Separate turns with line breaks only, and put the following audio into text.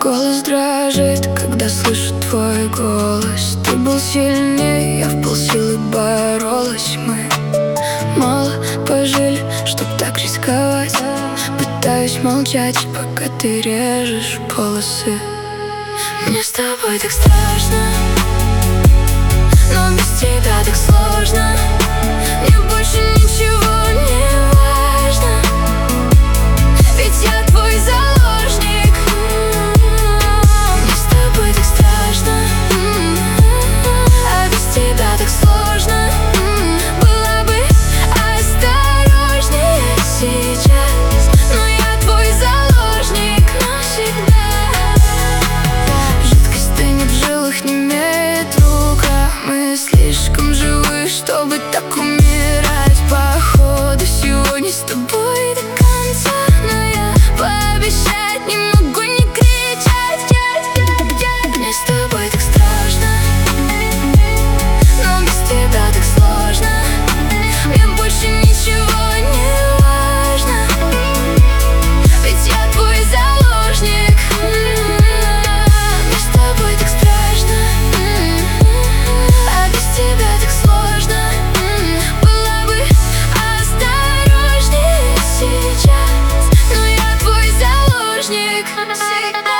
Голос дрожит, когда слышу твой голос. Ты был сильнее, я в полсилы боролась. Мы мало пожили, чтоб так рисковать. Пытаюсь молчать, пока ты режешь полосы. Мне с тобой так страшно, но без тебя так сложно. Мне больше ничего не важно, ведь я твой заложник. Мне с тобой так страшно, а без тебя так сложно. Была бы осторожнее сейчас, но я твой заложник навсегда. Жидкость стынет в жилах, не имеет рука. Мы слишком живы, чтобы так умирать. Походу сегодня с тобой до конца, но я пообещать не могу, не кричать. Мне с тобой так страшно, но без тебя так сложно. Мне больше ничего не важно, ведь я твой заложник. Мне с тобой так страшно, а без тебя так сложно. Была бы осторожнее сейчас, но я твой заложник всегда.